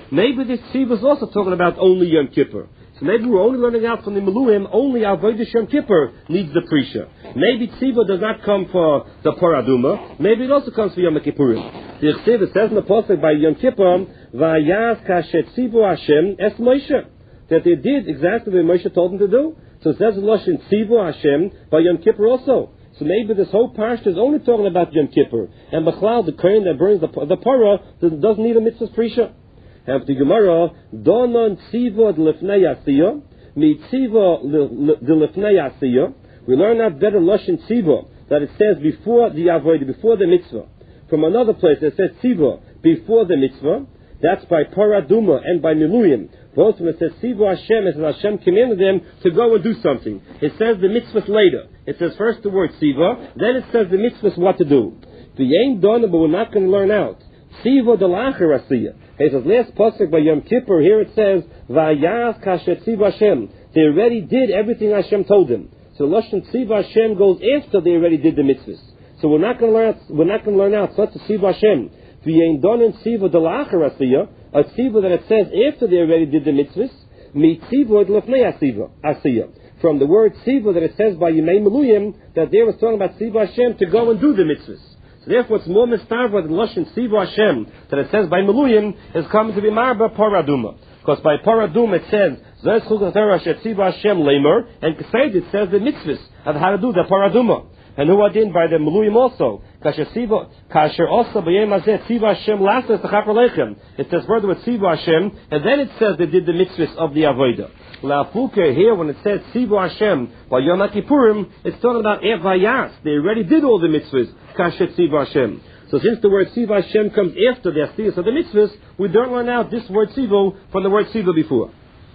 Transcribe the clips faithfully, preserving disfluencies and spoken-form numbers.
maybe this tziva is also talking about only Yom Kippur. So maybe we're only learning out from the Meluim, only Avodah Yom Kippur needs the Prisha. Maybe tziva does not come for the Paraduma, maybe it also comes for Yom Kippurim. The Chsiv, it says in the Pasuk by Yom Kippur, Vayaz kashet tzivu Hashem es Moshe, that they did exactly what Moshe told them to do. So it says in Lashon tzivu Hashem by Yom Kippur also. So maybe this whole parsha is only talking about Yom Kippur, and B'chlal, the kohen that burns the, the parah, doesn't need a mitzvah Prisha. Have the Gemara, Donon tziva d'lefnei asiyah, mi tziva d'lefnei asiyah. We learn that better Lashon tziva, that it says before the avodah, before the mitzvah. From another place it says tziva, before the mitzvah. That's by paraduma and by miluyim. Both when it says tziva Hashem, it says Hashem commanded them to go and do something. It says the mitzvah later. It says first the word tziva, then it says the mitzvah what to do. The ain't done, but we're not going to learn out. Tziva d'lacher asiyah. It says last pasuk by Yom Kippur. Here it says Vayaz kashet tziva Hashem. They already did everything Hashem told them. So Lashon tziva Hashem goes after they already did the mitzvahs. So we're not going to learn out. We're not going to learn out such a tziva Hashem. V'yein donin tziva d'lacher asiyah. A tziva that it says after they already did the mitzvahs. Mi tziva d'lefnei asiyah. From the word tziva that it says by Yemei Meluyim, that they were talking about tziva Hashem to go and do the mitzvahs. So therefore, it's more mistarva than Lashon tziva Hashem that it says by Meluyim is coming to be marba paraduma. Because by paraduma it says Zeh Chukah Torah Shet Tziva Hashem Leimer, and Kesed it says the mitzvahs of how to do the paraduma. And who are in by the Meluyim also? Kasher Tziva, Kasher also B'yem Hazeh Tziva Hashem Lasses the Chaper Lechem. It says further with Tziva Hashem, and then it says they did the mitzvahs of the avodah. La'afuke here when it says Tziva Hashem by Yom Kippurim, it's talking about Evayas. They already did all the mitzvahs. Kasher Tziva Hashem. So since the word Tziva Hashem comes after the Asiyas of the mitzvahs, we don't learn out this word Tziva from the word Tziva before.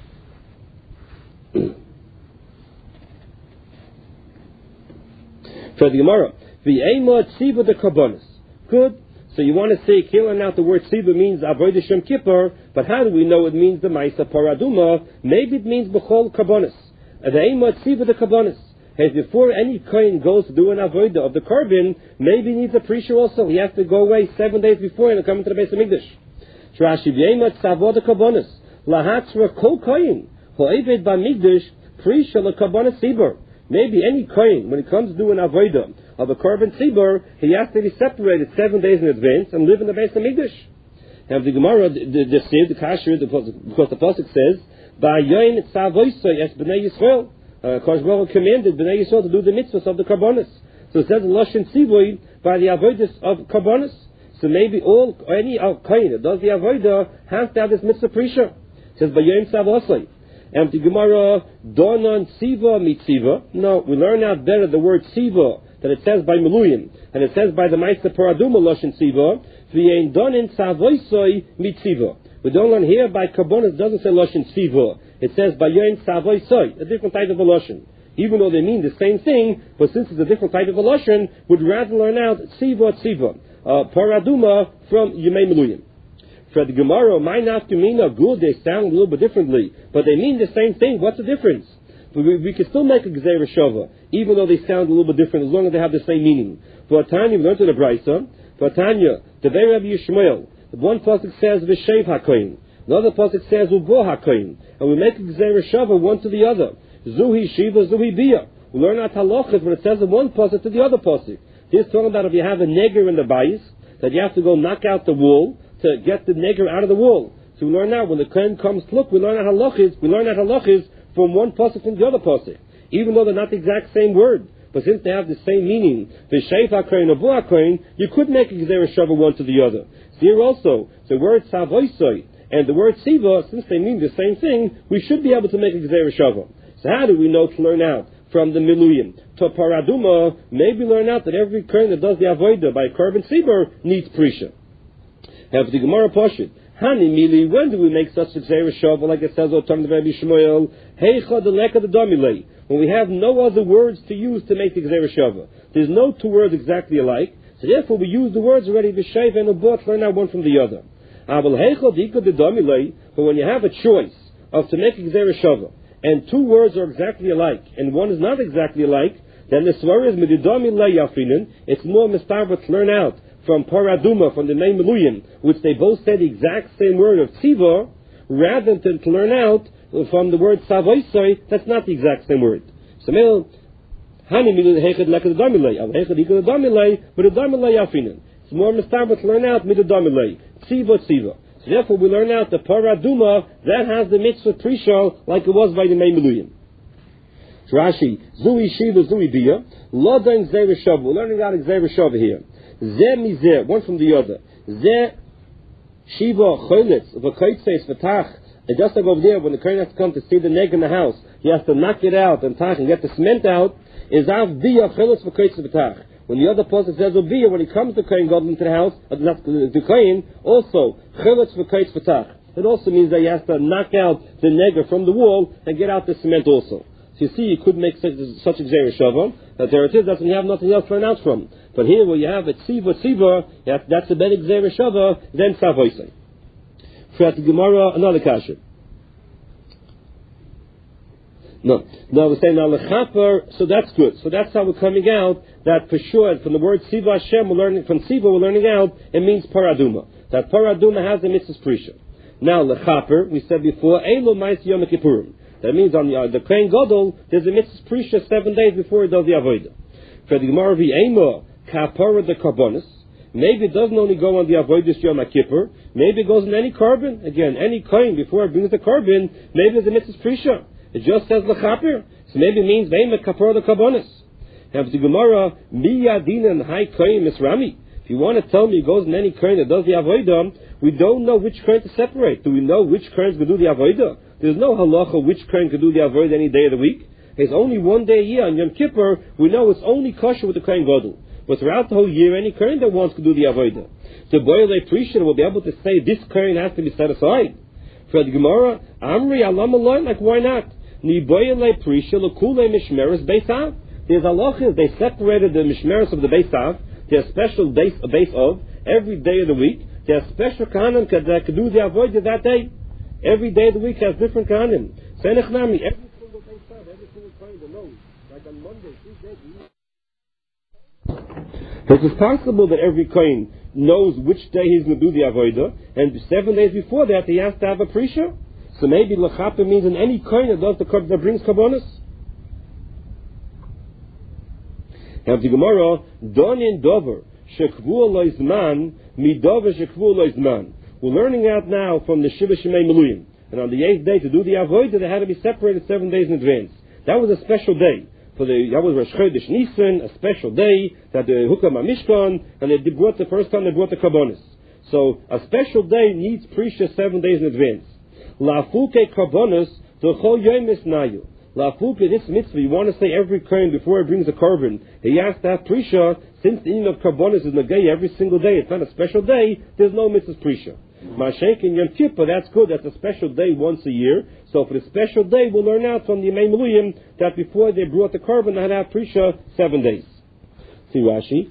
For the Gemara, V'eima Tziva de Karbonis. Good. So you want to say, killing out the word Tziva means Avodah Shem Kippur, but how do we know it means the Maisa Paraduma? Maybe it means B'chol Karbonis. V'eima Tziva de Karbonis. As before any kohen goes to do an avodah of the carbon, maybe he needs a prisha also. He has to go away seven days before and come into the Beis Hamikdash. Rashi v'yemat tzavod karbonos lahatzra kol kohen ho'eved b'mikdash prisha lekarbonos tzibur. Maybe any kohen, when he comes to do an avodah of a carbon tzibur, he has to be separated seven days in advance and live in the Beis Hamikdash. And the Gemara, the the the, the kasher, because the pasuk says, "Ba'yoyin tzavoisay es b'nei Yisrael." Uh, Kosh Baruch commanded Bnei Yisrael to do the mitzvahs of the karbonos. So it says in Lashon Tzivoy by the avodas of karbonos. So maybe all any kohen that does the avodah has to have this mitzvah prisha. It says by Yom Savosai. And the Gemara Donon Tziva Mitziva. No, we learn out better the word Tziva that it says by Meluyim and it says by the Meister Paraduma Lashon Tziva. V'yein Donin Tzavoisoi Mitziva. We don't learn here by karbonos. It doesn't say Lashon Tziva. It says Bayoin Savoy Soy, a different type of a Lashon. Even though they mean the same thing, but since it's a different type of a Lashon, would rather learn out Tziva Tziva, uh, Paraduma from Yemei Meluyim. For the Gemara, my nafkamina, good, they sound a little bit differently, but they mean the same thing. What's the difference? We, we can still make a Gzeira Shava, even though they sound a little bit different, as long as they have the same meaning. For Tanya, we learned in the Brisa, for Tanya, the Vei Rabbi Yishmael, one pasuk says V'shev HaKoyin. Another pasuk says Ubo HaKoyin, and we make a Gzeira Shava one to the other. Zuhi Shiva, Zuhi Bia. We learn out halachas when it says in one pasuk to the other pasuk. He's talking about if you have a neger in the bayis, that you have to go knock out the wall to get the neger out of the wall. So we learn out when the kohen comes to look, we learn out halachas. We learn out halachas from one pasuk from the other pasuk, even though they're not the exact same word. But since they have the same meaning, V'shev HaKoyin, Ubo HaKoyin, you could make a Gzeira Shava one to the other. Here also, the word Savoisoi and the word Tziva, since they mean the same thing, we should be able to make a Gzeira Shava. So how do we know to learn out from the Miluyim? To Paraduma, maybe learn out that every kohen that does the Avodah by a carbon tzibur needs Prisha. Have the Gemara Pashit. Hani Mili, when do we make such a Gzeira Shava, like it says, O Tam the Rabbi Shmuel, Heicha the Leka the Domile, when we have no other words to use to make the Gzeira Shava. There's no two words exactly alike, so therefore we use the words already, V'shev and Ubo, to learn out one from the other. But when you have a choice of to make a Gzeira Shava, and two words are exactly alike, and one is not exactly alike, then the Svar is Mididami Le Yafinin, it's more mistarva to learn out from Paraduma, from the name Meluyim, which they both said the exact same word of Tziva, rather than to learn out from the word Savoisai, that's not the exact same word. So, Hani milu hechad lekad damilei, al hechad ikad damilei, but a damilei afinen. It's more mistabah to learn out midu damilei, tziva tziva. So therefore we learn out the paraduma, that has the mitzvah pre-shal, like it was by the Mei Meluyim. Rashi, zui shiva zui bia, lodan zera shava. We're learning out zera shava here. Zeh mizeh, one from the other. Zeh shiva choylitz, v'koytzeis v'tach. It just like over there, when the kohen has to come to see the neg in the house, he has to knock it out and tach and get the cement out. Is av bia choylitz v'koytzeis v'tach. When the other person says bia, when he comes to kohen god into the house, uh, not to kohen, also choylitz v'koytzeis v'tach. It also means that he has to knock out the neg from the wall and get out the cement also. So you see, you could make such, such a Gzeira Shava, that there it is, that when you have nothing else to learn out from. But here, where you have a Tziva Tziva, that's a better Gzeira Shava than Savoisai. For the Gemara, another kasha. No. Now we're saying, now Lechaper, so that's good. So that's how we're coming out, that for sure, from the word Tziva Hashem, we're learning, from Tziva we're learning out, it means Paraduma. That Paraduma has the mitzvah Prisha. Now Lechaper, we said before, Eilu Mais Yom Kippurim. That means on the, uh, the Kohen Gadol, there's a mitzvah prisha seven days before he does the avodah. For the Gemara v'Eima kapara the karbonis. Maybe it doesn't only go on the avodah Yom Kippur. Maybe it goes in any carbon. Again, any Kohen before it brings the carbon. Maybe there's a mitzvah prisha. It just says lechaper. So maybe it means v'Eima kapara the karbonis. Now the Gemara miyadina and high Kohen misrami. If you want to tell me it goes in any Kohen that does the avodah, we don't know which Kohen to separate. Do we know which Kohen will do the avodah? There's no halacha which Kohen can do the avodah any day of the week. There's only one day a year on Yom Kippur. We know it's only kosher with the Kohen Gadol. But throughout the whole year, any Kohen that wants to do the avodah, the Boyle Prisha will be able to say this Kohen has to be set aside. For the Gemara, Amri Alam Aloi, like why not? Ni Boyle Prisha Lekule Mishmeres Beisav. There's halachas. They separated the Mishmeres of the Beisav. There's special base, base of every day of the week. There's special Kohanim that can do the avodah that day. Every day of the week has different kahanim. Senech nami, every single day start, every single Kohen that knows. Like on Monday, Tuesday, it is possible that every Kohen knows which day he's going to do the avodah, and seven days before that he has to have a prisha. So maybe lechaper means in any Kohen that does the that brings karbonos. Now the Gemara, don in dover shekvu loizman midover shekvu loizman. We're learning out now from the Shiva Shemei Meluyim. And on the eighth day, to do the avodah, they had to be separated seven days in advance. That was a special day. For the, that was Rosh Chodesh Nisan, a special day, that the Hukam HaMishkan, and they brought the first time they brought the Karbonis. So, a special day needs Prisha seven days in advance. La'afuke Karbonis, the Chol Yomis Nayu. La'afuke, this mitzvah, you want to say every Kohen before he brings a carbon, he has to have Prisha, since the eating of Karbonis is Nagay every single day, it's not a special day, there's no mitzvah Prisha. Mashenk in Yom Kippur, that's good, that's a special day once a year. So for the special day, we'll learn out from the Mei Meluyim that before they brought the carbon, they had to have Prisha seven days. See Rashi.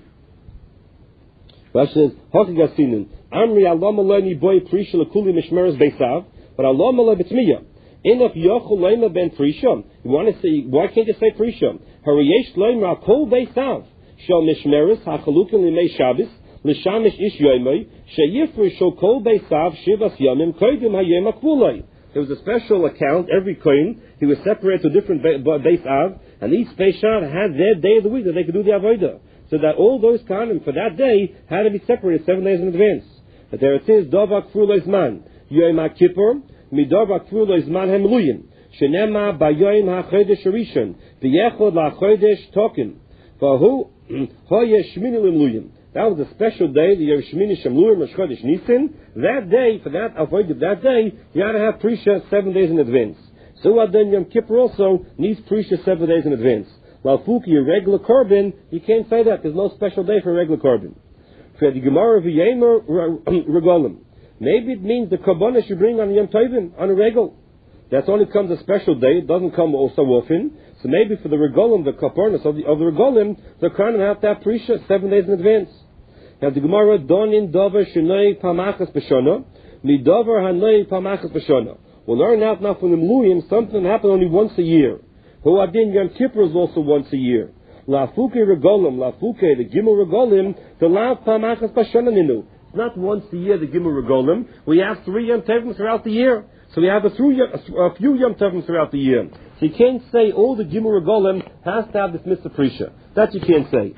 Rashi says, Hakigasinim, Amri Allah Malani boy Prisha Lakuli Mishmeres Beisav, but Allah Malay B'tmiya. Enoch Yochel Leima Ben Prisha. You want to say, why can't you say Prisha? Hariyesh Leima Kol Beisav. Shal Mishmeres HaChalukim Limei Shabbos. L'shamish ish yoymei sheyifri shol kol beisav shivas yomim koidim hayem akvulei. There was a special account. Every kohen he was separated to different beisav, and each beisav had their day of the week that they could do the avodah. So that all those kohanim for that day had to be separated seven days in advance. But there it is, dovak frulois man yom kippur midovak frulois man hemluyim shenema bayoyim hachodesh rishon v'yechod lachodesh tokim v'hu hoyesh shmini limluyim. That was a special day, the Yev Shemini Shamluim Rosh Chodesh Nisan. That day, for that avodah, that day, you had to have Prisha seven days in advance. So then Yom Kippur also needs Prisha seven days in advance. Lalfuki, a regular carbon, you can't say that. There's no special day for a regular carbon. For the Gemara V'yemer Regolim. Maybe it means the Karbonis you bring on Yom Tovim, on a regal. That only comes a special day. It doesn't come so often. So maybe for the Regolim, the Karbonis of the, of the Regolim, the Kohanim have to have Prisha seven days in advance. Now the Gemara, Donin Dover Shenoi Pamachas B'Shona, Midover Hanoi Pamachas B'Shona. We'll learn out now from the Meluyim something that happened only once a year. Who Adin Yom Kippur is also once a year. Lafuke regolim, lafuke, the gimel regolim, the lav pamachas pashananinu. It's not once a year the gimel regolim. We have three Yom Tovim throughout the year. So we have a few, a few Yom Tovim throughout the year. So you can't say all the gimel regolim has to have this mitzvah prisha. That you can't say.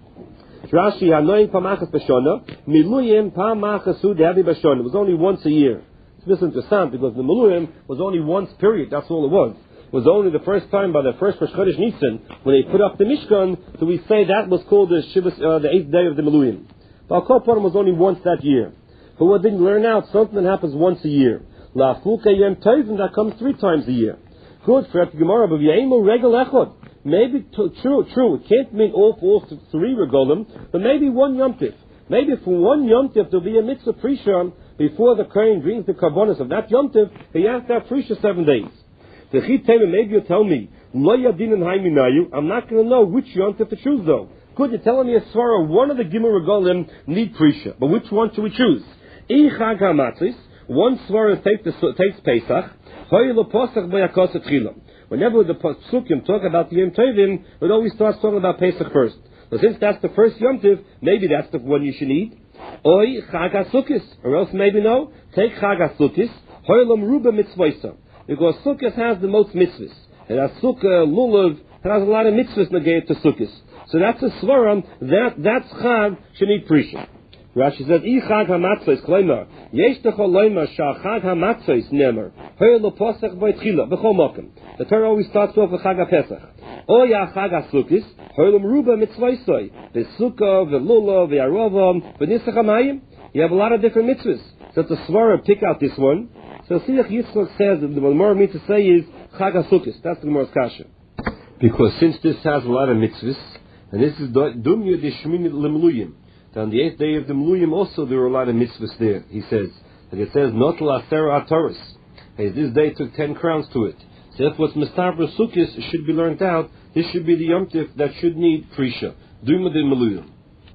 Rashi hanoim pamachas b'shana, miluyim pamachasu de'avi b'shana. It was only once a year. It's interesting because the miluyim was only once period. That's all it was. It was only the first time by the first Rosh Chodesh Nisan when they put up the Mishkan. So we say that was called the Shivas, uh, the eighth day of the miluyim. But Kol Param was only once that year. But what didn't learn out? Something that happens once a year. La Fuke Yom Tovim that comes three times a year. Good for the Gemara, but Yaimu Regel Echad. Maybe t- true, true. It can't mean all for all three regolim, but maybe one Yom Tiv. Maybe for one Yom Tiv there'll be a mitzvah prisha before the Kohen brings the karbonos of that Yom Tiv. He has to have prisha seven days. The Chitema, maybe you'll tell me, Lo Yadin and Haiminayu. I'm not going to know which Yom Tiv to choose though. Good, you're telling me as far as one of the Gimel regolim need prisha, but which one should we choose? Ichag Hamatzis. One svara takes takes Pesach. Hoy lo Pesach b'yakos etchilam. Whenever the Psukim talk about the Yom Tovim, it always starts talking about Pesach first. So since that's the first Yom Tov, maybe that's the one you should eat. Oy Chag HaSukkos, or else maybe no. Take Chag HaSukkos, Hoylom Ruba Mitzvaysa, because Sukkos has the most mitzvahs. And as Sukkah, Lulav, has a lot of mitzvahs negated to Sukkos. So that's a svaram, that, that's Chag, should eat Prisha. Rashi says, I Chag HaMatzos, Kleimar, Yesh Techo Leimar, Shah Chag HaMatzos, Nemer, Hoy lo Posach B'Tchila, B'chol Mokem. The Torah always starts off with Chag HaPesach. O ya Chag HaSukkos, Hoylom Ruba Mitzvaysoy, V'Sukkah, V'Lulav, V'Yarova, V'Nisach HaMayim. You have a lot of different mitzvahs. So it's a svara, pick out this one. So Siach Yitzchak says, that the Gemara means to say is Chag HaSukkos. That's the Gemara's kasha. Because since this has a lot of mitzvahs, and this is Dumya Deshmini Lemluyim, on the eighth day of the Meluyim also there were a lot of mitzvahs there, he says. And it says, Not L'Asera HaToros. Hey, this day took ten crowns to it. So if what's Mistavra Sukkos should be learned out, this should be the Yom Tif that should need Prisha. Duma de Meluyim.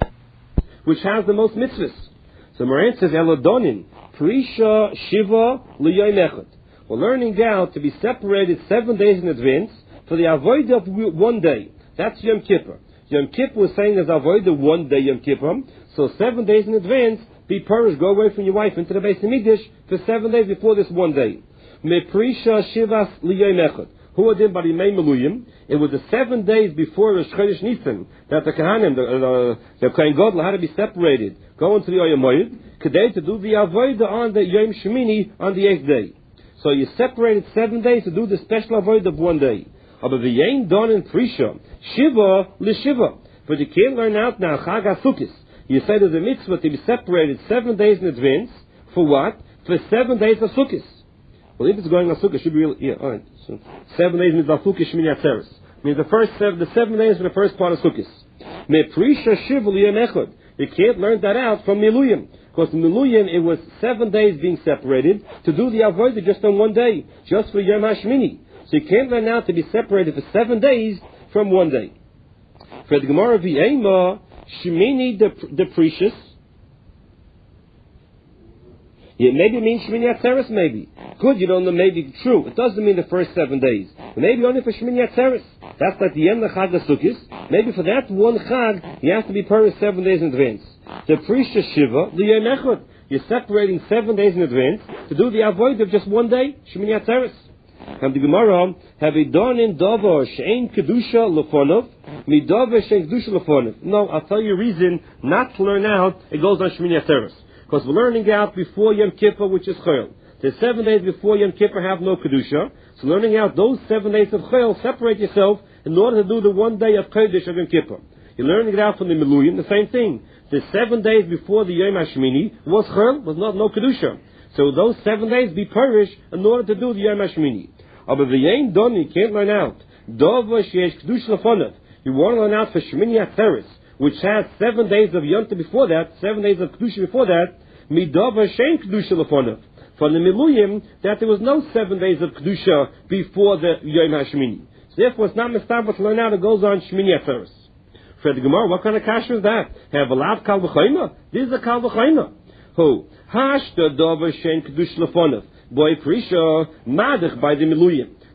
Which has the most mitzvahs. So Moran says, Elodonin, Prisha Shiva L'Yom Echad. We're learning out to be separated seven days in advance for the avoid of one day. That's Yom Kippur. Yom Kippur was saying as avoid the one day Yom Kippur, so seven days in advance, be parish, go away from your wife into the Beis Hamikdash for seven days before this one day. Me Prisha Shivas L'Yom Echad. Who did by the Mei Meluyim? It was the seven days before Rosh Chodesh Nisan that the Kohanim, the, the, the Kohen Gadol had to be separated, go into the Yom Moed, today to do the avoid on the Yom Shemini on the eighth day. So you separated seven days to do the special avoid of one day. Aber the ain't done in Prisha, Shiva l'Shiva. But you can't learn out now Chag HaSukkos. You say there's a mitzvah to be separated seven days in advance. For what? For seven days of Sukkos. Well, if it's going on Sukkos, it should be really, yeah, alright. So, seven days means Al-Sukkos Shmini Atzeres. Means the first seven, the seven days for the first part of Sukkos. Me Prisha Shiva l'Yom Echad. You can't learn that out from Miluyim. Because in Miluyim, it was seven days being separated to do the avodah just on one day. Just for Yom HaShmini. So you can't learn out to be separated for seven days from one day. For the Gemara V'Eima, Shemini the precious. Yeah, maybe it means Shemini Atzeres, maybe. Good, you don't know, maybe true. It doesn't mean the first seven days. Maybe only for Shemini Atzeres. That's like the end of Chag HaSukkos. Maybe for that one Chag, you have to be purified seven days in advance. The precious Shiva, the Yom Echad. You're separating seven days in advance to do the avoid of just one day, Shemini Atzeres. And the Gemara, have a done in Dover, Shein Kedusha Lefonov, Mi Dover Shein Kedusha Lefonov. No, I'll tell you a reason not to learn out, it goes on Shemini Atzeres. Because we're learning out before Yom Kippur, which is Chayil. The seven days before Yom Kippur have no Kedusha. So learning out those seven days of Chayil, separate yourself in order to do the one day of Kodesh of Yom Kippur. You're learning it out from the Miluyim, the same thing. The seven days before the Yom HaShmini was Chayil, was not no Kedusha. So those seven days be purish in order to do the Yom HaShmini. But if you ain't done, you can't learn out. Dova sheyesh kedush lefonav. You want to learn out for Shemini Atzeres, which has seven days of Yom Tov before that, seven days of Kedusha before that. Midova shein kedusha lefonav. For the Miluyim, that there was no seven days of Kedusha before the Yom HaShmini. So therefore, it's not mistabah to learn out. It goes on Shemini Atzeres. For the Gemara, what kind of kasha is that? Have a lav kal v'chayma? This is a kal v'chayma. Who? Hash the dova shein kedush lefonav. Boy Prisha, Madach by the Miluyim.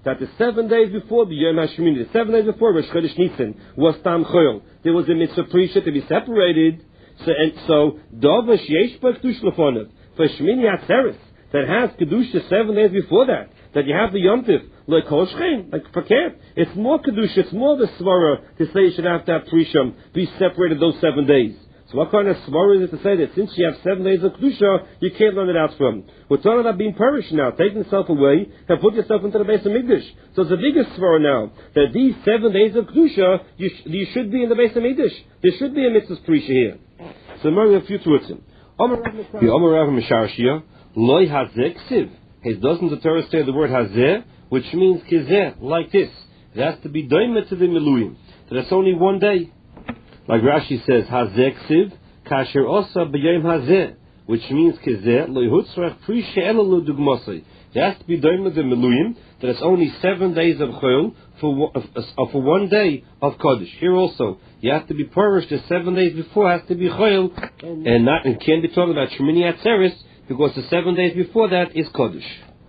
that the seven days before the Yom HaShemini, the seven days before Rosh Chodesh Nisan, was Tam Choil. There was a mitzvah prisha to be separated. So, and so, Dova Sheyesh Ba Kedush Lefonav, for Shemini Atzeres, that has Kedusha seven days before that, that you have the Yom Tiv, like Kol Shchein, like Fakir. It's more Kedusha, it's more the Svara to say you should have to have Prisham be separated those seven days. So what kind of Svara is it to say that since you have seven days of Kedusha, you can't learn it out from? We're talking about being perished now, taking yourself away and put yourself into the base of Mikdash. So it's the biggest Svara now, that these seven days of Kedusha, you, sh- you should be in the base of Mikdash. There should be a Mitzvah Prisha here. So there are a few to it. The Omer Rav Misharshia, Loi Hazeh Ksiv. His doesn't the Torah say the word Hazeh, which means Kizeh, like this. It has to be doimet to the Miluyim. That it's only one day. Like Rashi says, Hazeh Ksiv, Kasher Osa B'yayim Hazeh, which means Kizeh, Loi Hutzrach Prishe Elalu Dugmosai. It has to be doimet the Miluyim, that it's only seven days of Chol for, uh, for one day of Kodesh. Here also, you have to be purged the seven days before, has to be Chol, and not, and can't be talking about Shemini Atzeres, because the seven days before that is Kodesh.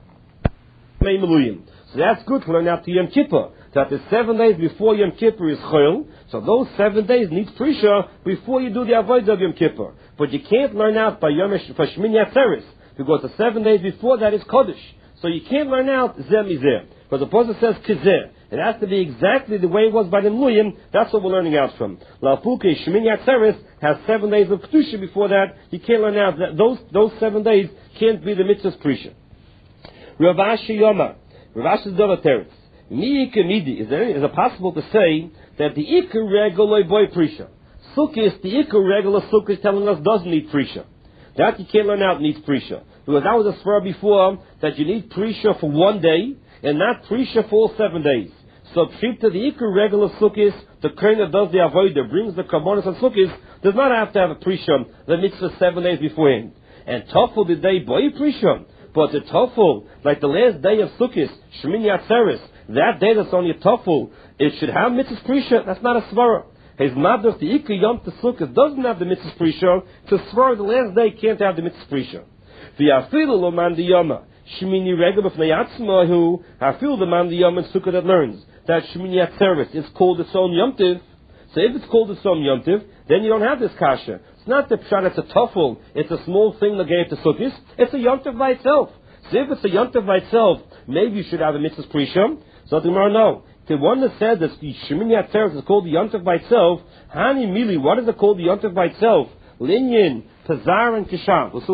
So that's good for learning out to Yom Kippur. That the seven days before Yom Kippur is Chol, so those seven days need Prisha before you do the Avodah of Yom Kippur. But you can't learn out by Yom for Shemini Atzeres, because the seven days before that is Kodesh. So you can't learn out Zeh Mizeh, because the Apostle says Kizeh. It has to be exactly the way it was by the Miluyim. That's what we're learning out from. La'apuke Shemini Atzeres has seven days of Kedusha before that. You can't learn out that those those seven days can't be the mitzvah's prisha. Rav Ashi Yoma, Rav Ashi's Dova Teretz. Mi'ika Midi. Is there is it possible to say that the Iker Regel boy prisha? Sukkis, the Iker Regel of Sukkis telling us doesn't need prisha. That you can't learn out needs prisha. Because that was a swear before that you need prisha for one day and not prisha for all seven days. So Pshita, the Iker Regel of Sukkis, the Kohen that does the Avodah, brings the Karbonos of Sukkis, does not have to have a Prisham, the mitzvah seven days beforehand. And Tofel the day boy Prisham, but the Tofel, like the last day of Sukkis, Shemini Atzeres, that day that's only a Tofel, it should have mitzvah Prisha, that's not a Svara. His mother, the Iker Yom Sukkis, doesn't have the mitzvah Prisha, so Svara the last day can't have the mitzvah Prisha. The Afilu Lo Man Di Yoma, Shemini Regel of Neyatzmahu, Afilu the Man Di Yoma Sukkah that learns that Shemini Atzeres is called its own Yom Tiv. So if it's called its own Yom Tiv, then you don't have this kasha. It's not the pshat, it's a tofel, it's a small thing that gave to Sukkis, it's a Yom Tiv by itself. So if it's a Yom Tiv by itself, maybe you should have a mitzvah prisham. So the Gemara no. The one that said that the Shemini Atzeres is called the Yom Tiv by itself, Hani Mili, what is it called the Yom Tiv by itself? Linyin, Pazar, and Kisham.